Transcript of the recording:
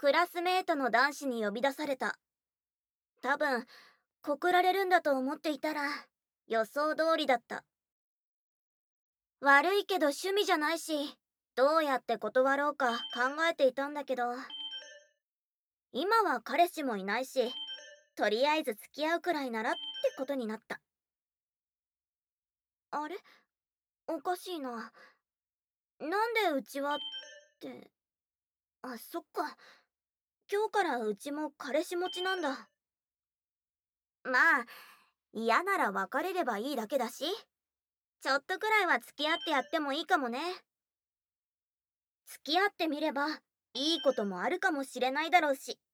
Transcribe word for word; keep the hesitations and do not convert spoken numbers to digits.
クラスメートの男子に呼び出された。多分、告られるんだと思っていたら、予想通りだった。悪いけど趣味じゃないし、どうやって断ろうか考えていたんだけど、今は彼氏もいないし、とりあえず付き合うくらいならってことになった。あれ、おかしいな。なんでうちはって、あ、そっか。今日からうちも彼氏持ちなんだ。まあ、嫌なら別れればいいだけだし、ちょっとくらいは付き合ってやってもいいかもね。付き合ってみれば、いいこともあるかもしれないだろうし。